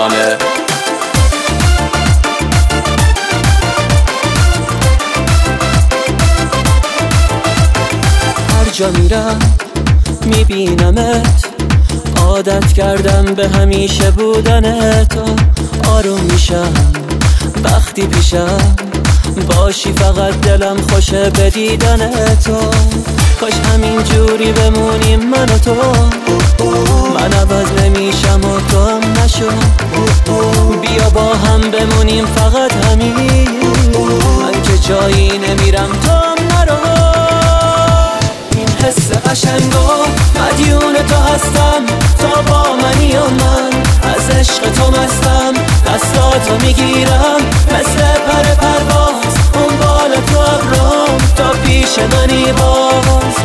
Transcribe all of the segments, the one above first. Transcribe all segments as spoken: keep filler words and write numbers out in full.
میزانه. هر جا میرم میبینمت، عادت کردم به همیشه بودن تو. آروم میشم وقتی پیشم باشی، فقط دلم خوشه به دیدن تو. کاش همین جوری بمونیم من و تو، من عوض نمیشم و تو هم نشو. بیا با هم بمونیم فقط همین، من که جایی نمیرم تو هم نرو. این حس قشنگو مدیون تو هستم، تا با منی و من از عشق تو مستم. دستاتو میگیرم مثل پر پرواز، اون بالا تو ابرام تا پیش منی باز.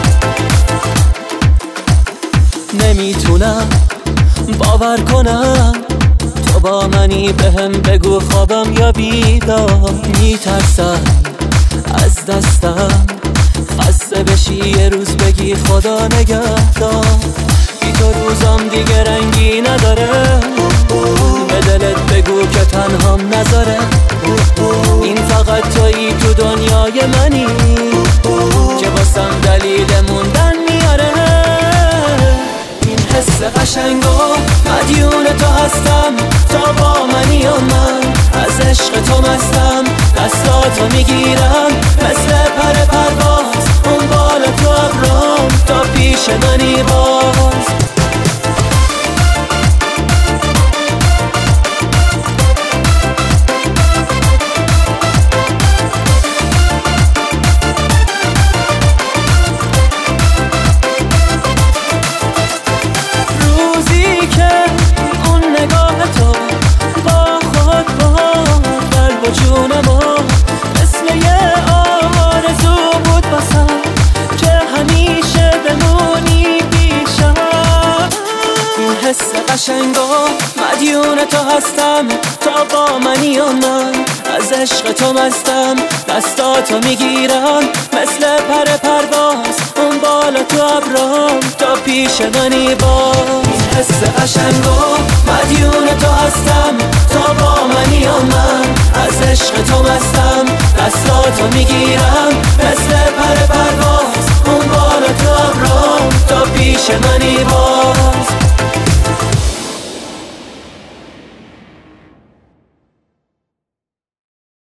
نمیتونم باور کنم تو با منی، بهم بگو خوابم یا بیدار. میترسم از دستم خسته بشی، یه روز بگی خدا نگهدار. بی تو روزام دیگه رنگی نداره، به دلت بگو که تنهام نذاره. این فقط تویی تو دنیای منی که واسم دلیل موندن میاره. این حس قشنگو مدیون تو هستم، تا با منی و من از عشق تو مستم. دستاتو میگیرم مثل پر پرواز، اون بالا تو ابرام تا پیش منی باز. روزی که اون نگاه تو با خود با قلب و جونمو مثل یه آرزو بود واسم، که همیشه بمونی پیشم. این حس قشنگو مدیون تو هستم، تا با منی و من از عشق تو مستم. دستاتو میگیرم مثل پر پرواز، اون بالا تو ابرام تا پیش منی باز. این حس قشنگو مدیون تو هستم، تا با منی و من از عشق تو مستم. دستاتو میگیرم مثل پر پرواز، اون بالا تو ابرام تا پیش منی باز.